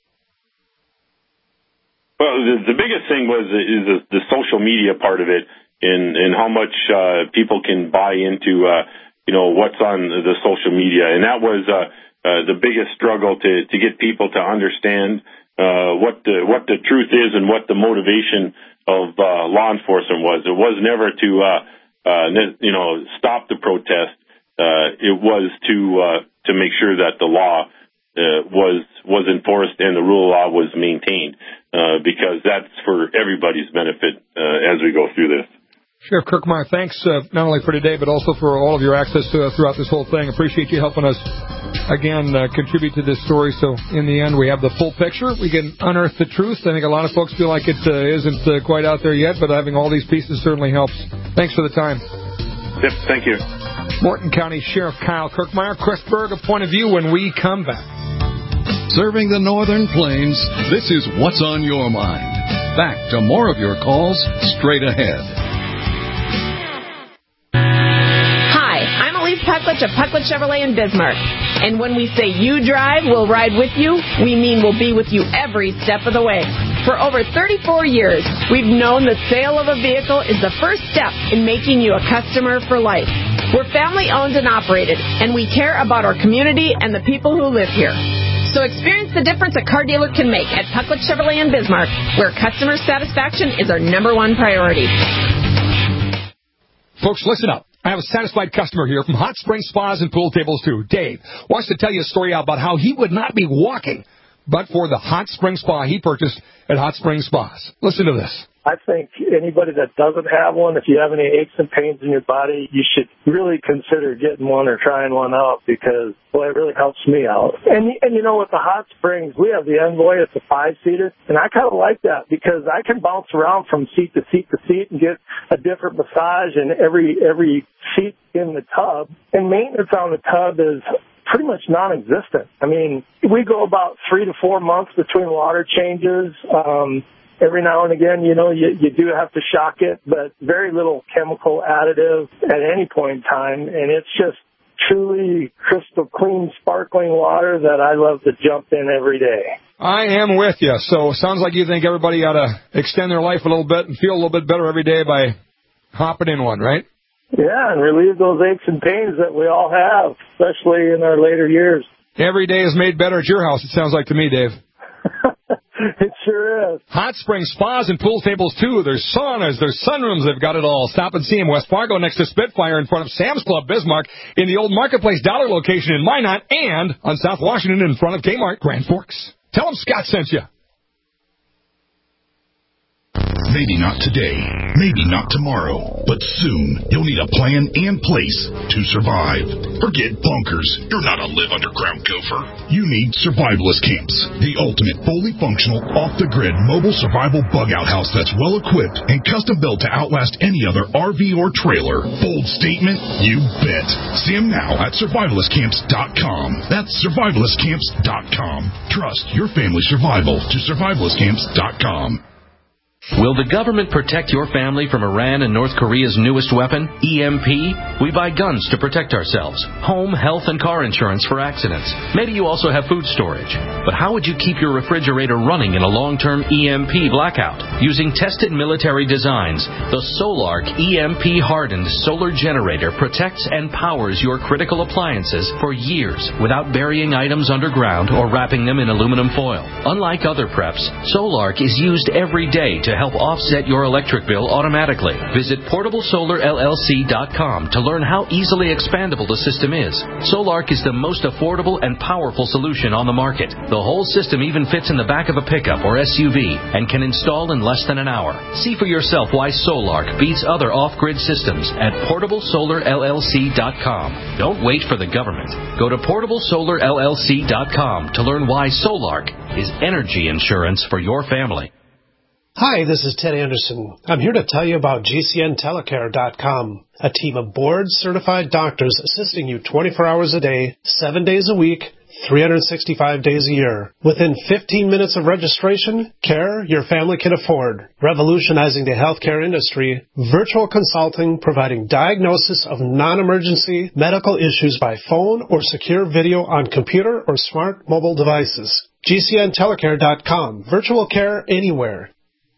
Well, the, the biggest thing was is the, the social media part of it, and, and how much uh, people can buy into, uh, you know, what's on the social media, and that was uh, uh, the biggest struggle to to get people to understand uh, what the what the truth is and what the motivation of uh, law enforcement was. It was never to uh, Uh, you know, stop the protest. Uh, it was to uh, to make sure that the law uh, was was enforced and the rule of law was maintained, uh, because that's for everybody's benefit uh, as we go through this. Sheriff Kirkmeyer, thanks uh, not only for today, but also for all of your access to us throughout this whole thing. Appreciate you helping us, again, uh, contribute to this story. So in the end, we have the full picture. We can unearth the truth. I think a lot of folks feel like it uh, isn't uh, quite out there yet, but having all these pieces certainly helps. Thanks for the time. Yep, thank you. Morton County Sheriff Kyle Kirkmeyer. Chris Berg, A Point of View when we come back. Serving the Northern Plains, this is What's on Your Mind. Back to more of your calls straight ahead. Pucklich of Pucklich Chevrolet in Bismarck. And when we say you drive, we'll ride with you, we mean we'll be with you every step of the way. For over thirty-four years, we've known the sale of a vehicle is the first step in making you a customer for life. We're family owned and operated, and we care about our community and the people who live here. So experience the difference a car dealer can make at Pucklich Chevrolet in Bismarck, where customer satisfaction is our number one priority. Folks, listen up. I have a satisfied customer here from Hot Spring Spas and Pool Tables, too. Dave wants to tell you a story about how he would not be walking but for the Hot Spring Spa he purchased at Hot Spring Spas. Listen to this. I think anybody that doesn't have one, if you have any aches and pains in your body, you should really consider getting one or trying one out because, boy, it really helps me out. And, and you know, with the Hot Springs, we have the Envoy. It's a five-seater, and I kind of like that because I can bounce around from seat to seat to seat and get a different massage in every, every seat in the tub. And maintenance on the tub is pretty much non-existent. I mean, we go about three to four months between water changes. Um, every now and again, you know, you, you do have to shock it, but very little chemical additive at any point in time. And it's just truly crystal clean, sparkling water that I love to jump in every day. I am with you. So it sounds like you think everybody ought to extend their life a little bit and feel a little bit better every day by hopping in one, right? Yeah, and relieve those aches and pains that we all have, especially in our later years. Every day is made better at your house, it sounds like to me, Dave. It sure is. Hot Spring Spas and Pool Tables, too. There's saunas, there's sunrooms. They've got it all. Stop and see them. West Fargo next to Spitfire in front of Sam's Club Bismarck, in the old Marketplace Dollar location in Minot, and on South Washington in front of Kmart Grand Forks. Tell them Scott sent you. Maybe not today, maybe not tomorrow, but soon you'll need a plan and place to survive. Forget bunkers. You're not a live underground gopher. You need Survivalist Camps, the ultimate fully functional, off-the-grid mobile survival bug-out house that's well-equipped and custom-built to outlast any other R V or trailer. Bold statement? You bet. See them now at survivalist camps dot com. That's survivalist camps dot com. Trust your family's survival to survivalist camps dot com. Will the government protect your family from Iran and North Korea's newest weapon, E M P? We buy guns to protect ourselves, home, health, and car insurance for accidents. Maybe you also have food storage. But how would you keep your refrigerator running in a long-term E M P blackout? Using tested military designs, the Solark E M P-hardened solar generator protects and powers your critical appliances for years without burying items underground or wrapping them in aluminum foil. Unlike other preps, Solark is used every day to help offset your electric bill automatically. Visit portable solar L L C dot com to learn how easily expandable the system is. Solark is the most affordable and powerful solution on the market. The whole system even fits in the back of a pickup or S U V and can install in less than an hour. See for yourself why Solark beats other off-grid systems at portable solar L L C dot com. Don't wait for the government. Go to portable solar L L C dot com to learn why Solark is energy insurance for your family. Hi, this is Ted Anderson. I'm here to tell you about G C N telecare dot com, a team of board-certified doctors assisting you twenty-four hours a day, seven days a week, three hundred sixty-five days a year. Within fifteen minutes of registration, care your family can afford. Revolutionizing the healthcare industry, virtual consulting providing diagnosis of non-emergency medical issues by phone or secure video on computer or smart mobile devices. G C N telecare dot com, virtual care anywhere.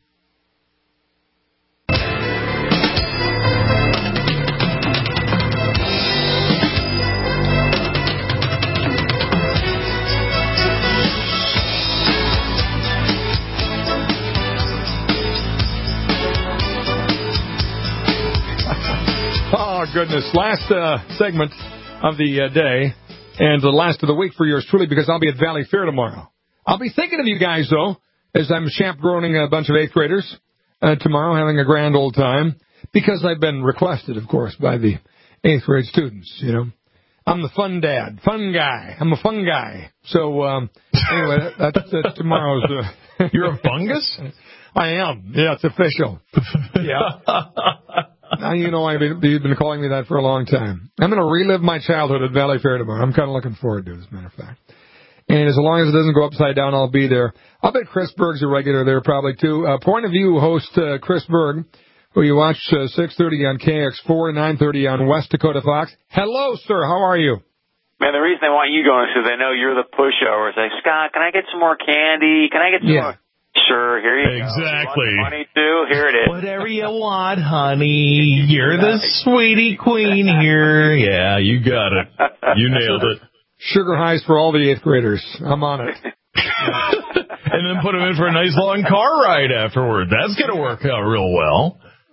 Oh, goodness. Last uh, segment of the uh, day and the last of the week for yours truly, because I'll be at Valley Fair tomorrow. I'll be thinking of you guys, though, as I'm chaperoning a bunch of eighth graders uh, tomorrow, having a grand old time, because I've been requested, of course, by the eighth grade students, you know. I'm the fun dad, fun guy. I'm a fun guy. So, um, anyway, that, that's uh, tomorrow's... Uh, You're a fungus? I am. Yeah, it's official. Yeah. Now, you know, I've been, you've been calling me that for a long time. I'm going to relive my childhood at Valley Fair tomorrow. I'm kind of looking forward to it, as a matter of fact. And as long as it doesn't go upside down, I'll be there. I'll bet Chris Berg's a regular there probably, too. Uh, Point of View host uh, Chris Berg, who you watch uh, six thirty on K X four and nine thirty on West Dakota Fox. Hello, sir. How are you? Man, the reason I want you going is because I know you're the pushover. It's like, Scott, can I get some more candy? Can I get some yeah. more? Sure, here you exactly. go. You want money, too? Here it is. Whatever you want, honey. You're the sweetie queen here. Yeah, you got it. You nailed it. Sugar highs for all the eighth graders. I'm on it. And then put them in for a nice long car ride afterward. That's going to work out real well.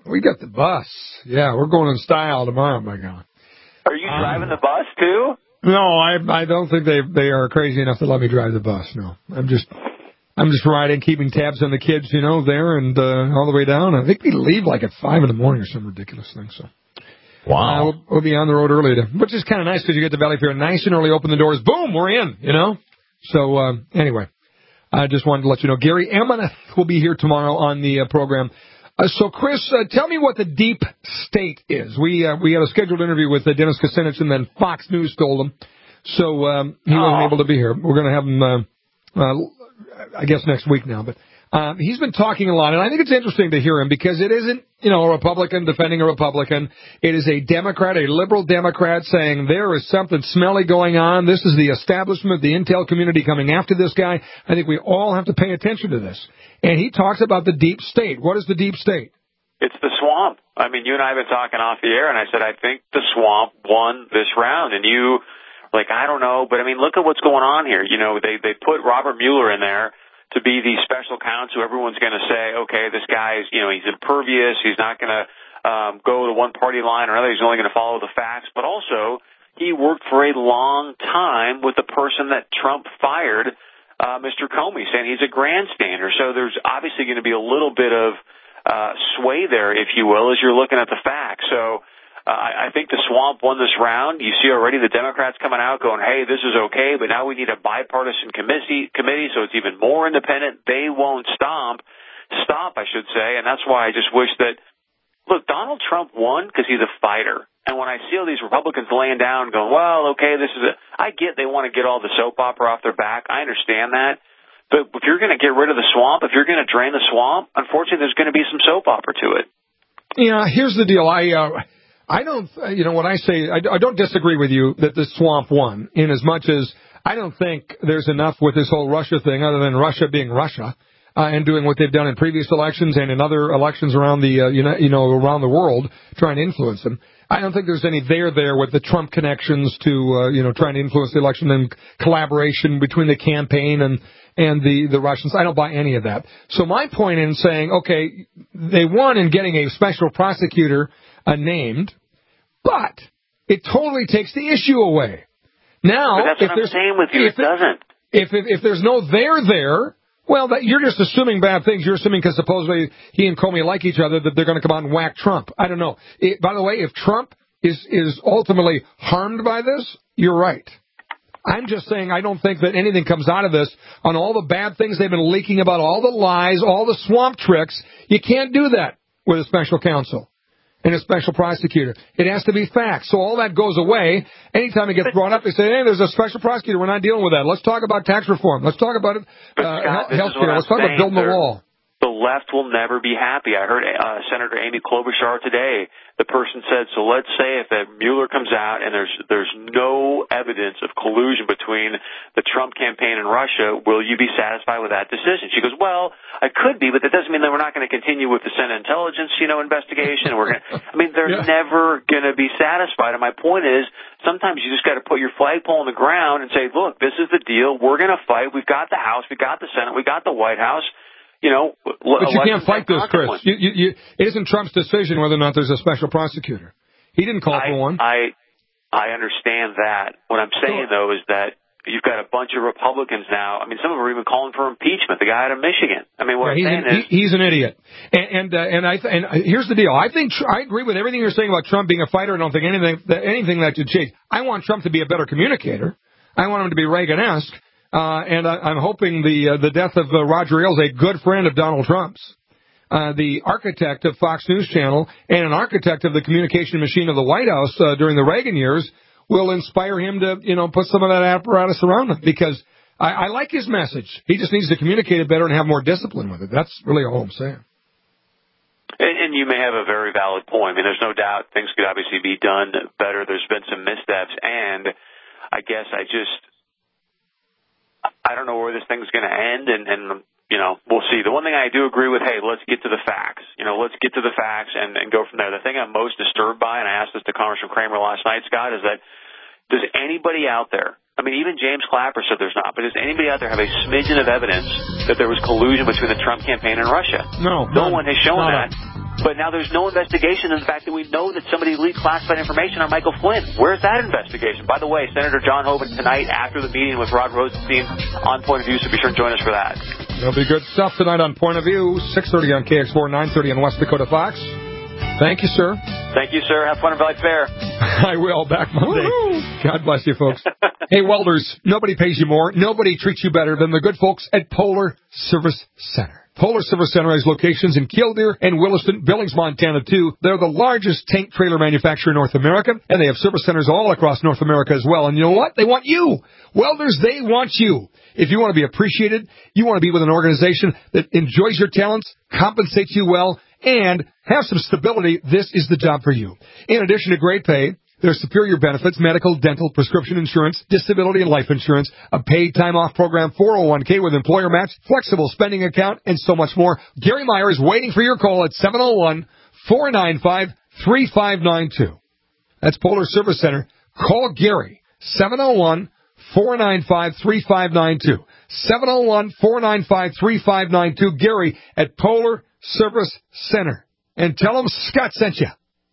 We got the bus. Yeah, we're going in style tomorrow, my God. Are you driving the bus, too? No, I I don't think they they are crazy enough to let me drive the bus, no. I'm just I'm just riding, keeping tabs on the kids, you know, there and uh, all the way down. I think we leave like at five in the morning or some ridiculous thing, so. Wow. Uh, we'll, we'll be on the road early, to, which is kind of nice because you get to Valley Fair nice and early, open the doors, boom, we're in, you know. So, uh, anyway, I just wanted to let you know. Gary Amoneth will be here tomorrow on the uh, program. Uh, so, Chris, uh, tell me what the deep state is. We uh, we had a scheduled interview with uh, Dennis Kucinich, and then Fox News told him. So um, he oh. wasn't able to be here. We're going to have him, uh, uh, I guess, next week now. But um, he's been talking a lot, and I think it's interesting to hear him because it isn't, you know, a Republican defending a Republican. It is a Democrat, a liberal Democrat saying there is something smelly going on. This is the establishment, the intel community coming after this guy. I think we all have to pay attention to this. And he talks about the deep state. What is the deep state? It's the swamp. I mean, you and I have been talking off the air, and I said, I think the swamp won this round. And you, like, I don't know, but I mean, look at what's going on here. You know, they, they put Robert Mueller in there to be the special counsel. Everyone's going to say, okay, this guy's, you know, he's impervious. He's not going to um, go to one party line or another. He's only going to follow the facts. But also, he worked for a long time with the person that Trump fired, uh, Mister Comey, saying he's a grandstander. So there's obviously going to be a little bit of uh, sway there, if you will, as you're looking at the facts. So uh, I think the swamp won this round. You see already the Democrats coming out going, hey, this is okay, but now we need a bipartisan committee, committee so it's even more independent. They won't stomp, stop, I should say, and that's why I just wish that, look, Donald Trump won because he's a fighter. And when I see all these Republicans laying down going, well, okay, this is a, I get they want to get all the soap opera off their back. I understand that. But if you're going to get rid of the swamp, if you're going to drain the swamp, unfortunately, there's going to be some soap opera to it. Yeah, here's the deal. I, uh, I don't, you know, when I say, I, I don't disagree with you that the swamp won, in as much as I don't think there's enough with this whole Russia thing other than Russia being Russia uh, and doing what they've done in previous elections and in other elections around the, uh, you know, you know, around the world, trying to influence them. I don't think there's any there there with the Trump connections to, uh, you know, trying to influence the election and collaboration between the campaign and, and the, the Russians. I don't buy any of that. So my point in saying, okay, they won in getting a special prosecutor uh, named, but it totally takes the issue away. Now, but that's if what there's, I'm saying with you, if it doesn't. If, if, if there's no there there, well, that, you're just assuming bad things. You're assuming because supposedly he and Comey like each other that they're going to come out and whack Trump. I don't know. It, by the way, if Trump is, is ultimately harmed by this, you're right. I'm just saying I don't think that anything comes out of this on all the bad things they've been leaking about, all the lies, all the swamp tricks. You can't do that with a special counsel and a special prosecutor. It has to be facts. So all that goes away. Anytime it gets brought up, they say, hey, there's a special prosecutor. We're not dealing with that. Let's talk about tax reform. Let's talk about uh, health care. Let's talk about building the wall. The left will never be happy. I heard uh, Senator Amy Klobuchar today. The person said, so let's say if that Mueller comes out and there's there's no evidence of collusion between the Trump campaign and Russia, will you be satisfied with that decision? She goes, well, I could be, but that doesn't mean that we're not going to continue with the Senate intelligence, you know, investigation. We're going I mean, they're yeah. never going to be satisfied. And my point is, sometimes you just got to put your flagpole in the ground and say, look, this is the deal. We're going to fight. We've got the House. We've got the Senate. We got the White House. You know, but you can't fight this, Chris. You, you, you, it isn't Trump's decision whether or not there's a special prosecutor. He didn't call I, for one. I I understand that. What I'm saying, though, is that you've got a bunch of Republicans now. I mean, some of them are even calling for impeachment. The guy out of Michigan. I mean, what yeah, I'm saying an, is he, he's an idiot. And and, uh, and I and here's the deal. I think I agree with everything you're saying about Trump being a fighter. I don't think anything that anything that should change. I want Trump to be a better communicator. I want him to be Reagan-esque. Uh, and I, I'm hoping the uh, the death of uh, Roger Ailes, a good friend of Donald Trump's, uh, the architect of Fox News Channel and an architect of the communication machine of the White House uh, during the Reagan years, will inspire him to, you know, put some of that apparatus around him. Because I, I like his message. He just needs to communicate it better and have more discipline with it. That's really all I'm saying. And, and you may have a very valid point. I mean, there's no doubt things could obviously be done better. There's been some missteps, and I guess I just. I don't know where this thing's going to end, and, and, you know, we'll see. The one thing I do agree with, hey, let's get to the facts. You know, let's get to the facts and, and go from there. The thing I'm most disturbed by, and I asked this to Congressman Kramer last night, Scott, is that does anybody out there, I mean, even James Clapper said there's not, but does anybody out there have a smidgen of evidence that there was collusion between the Trump campaign and Russia? No. No one has shown that. but now there's no investigation in the fact that we know that somebody leaked classified information on Michael Flynn. Where's that investigation? By the way, Senator John Hoeven tonight after the meeting with Rod Rosenstein on Point of View, so be sure and join us for that. There'll be good stuff tonight on Point of View, six thirty on K X four, nine thirty on West Dakota Fox. Thank you, sir. Thank you, sir. Have fun in Valley Fair. I will. Back Monday. Woo-hoo. God bless you, folks. Hey, welders, nobody pays you more. Nobody treats you better than the good folks at Polar Service Center. Polar Service Center has locations in Killdeer and Williston, Billings, Montana, too. They're the largest tank trailer manufacturer in North America, and they have service centers all across North America as well. And you know what? They want you. Welders, they want you. If you want to be appreciated, you want to be with an organization that enjoys your talents, compensates you well, and have some stability, this is the job for you. In addition to great pay, there's superior benefits, medical, dental, prescription insurance, disability and life insurance, a paid time off program, four oh one k with employer match, flexible spending account, and so much more. Gary Meyer is waiting for your call at seven oh one, four nine five, three five nine two. That's Polar Service Center. Call Gary, seven oh one, four nine five, three five nine two. seven oh one, four nine five, three five nine two. Gary at Polar Service Center. And tell him Scott sent you.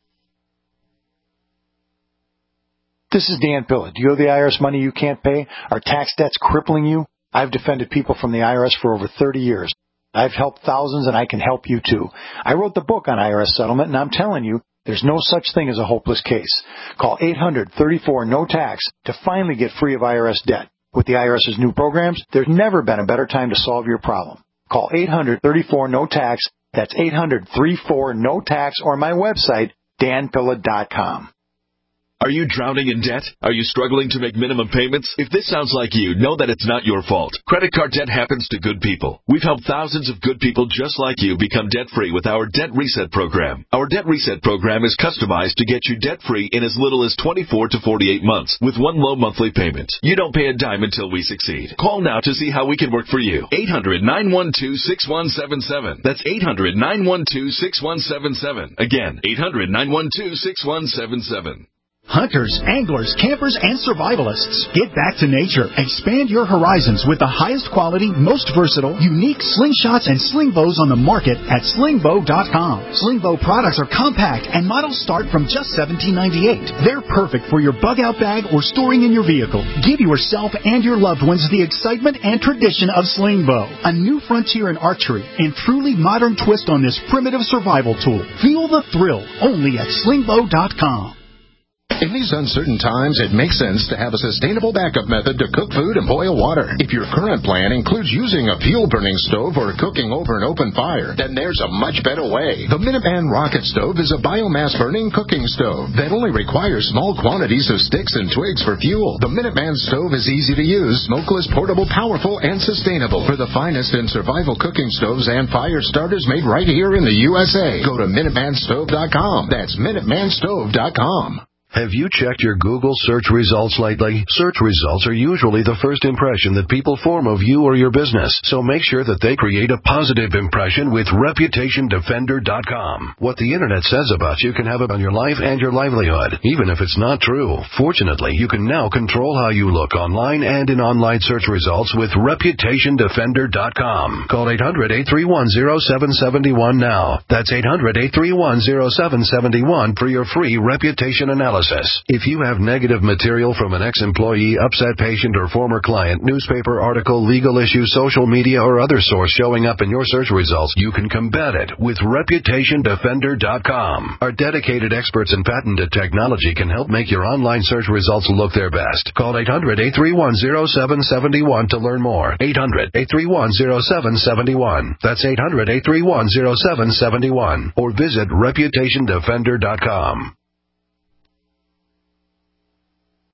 This is Dan Pilla. Do you owe the I R S money you can't pay? Are tax debts crippling you? I've defended people from the I R S for over thirty years. I've helped thousands, and I can help you, too. I wrote the book on I R S settlement, and I'm telling you, there's no such thing as a hopeless case. Call eight hundred, thirty-four, no tax to finally get free of I R S debt. With the IRS's new programs, there's never been a better time to solve your problem. Call eight hundred, thirty-four, no tax. That's eight hundred, thirty-four, no tax, or my website, dan pilla dot com. Are you drowning in debt? Are you struggling to make minimum payments? If this sounds like you, know that it's not your fault. Credit card debt happens to good people. We've helped thousands of good people just like you become debt-free with our Debt Reset program. Our Debt Reset program is customized to get you debt-free in as little as twenty-four to forty-eight months with one low monthly payment. You don't pay a dime until we succeed. Call now to see how we can work for you. eight hundred, nine one two, six one seven seven. That's eight hundred, nine one two, six one seven seven. Again, eight hundred, nine one two, six one seven seven. Hunters, anglers, campers, and survivalists. Get back to nature. Expand your horizons with the highest quality, most versatile, unique slingshots and sling bows on the market at sling bow dot com. Sling bow products are compact and models start from just seventeen ninety-eight. They're perfect for your bug out bag or storing in your vehicle. Give yourself and your loved ones the excitement and tradition of sling bow, a new frontier in archery and truly modern twist on this primitive survival tool. Feel the thrill only at sling bow dot com. In these uncertain times, it makes sense to have a sustainable backup method to cook food and boil water. If your current plan includes using a fuel-burning stove or cooking over an open fire, then there's a much better way. The Minuteman Rocket Stove is a biomass-burning cooking stove that only requires small quantities of sticks and twigs for fuel. The Minuteman Stove is easy to use, smokeless, portable, powerful, and sustainable. For the finest in survival cooking stoves and fire starters made right here in the U S A, go to minuteman stove dot com. That's minuteman stove dot com. Have you checked your Google search results lately? Search results are usually the first impression that people form of you or your business, so make sure that they create a positive impression with reputation defender dot com. What the internet says about you can have it on your life and your livelihood, even if it's not true. Fortunately, you can now control how you look online and in online search results with reputation defender dot com. Call eight hundred, eight three one, zero seven seven one now. That's eight hundred, eight three one, zero seven seven one for your free reputation analysis. If you have negative material from an ex-employee, upset patient, or former client, newspaper article, legal issue, social media, or other source showing up in your search results, you can combat it with reputation defender dot com. Our dedicated experts in patented technology can help make your online search results look their best. Call eight hundred, eight three one, zero seven seven one to learn more. eight hundred, eight three one, zero seven seven one. That's eight hundred, eight three one, zero seven seven one. Or visit reputation defender dot com.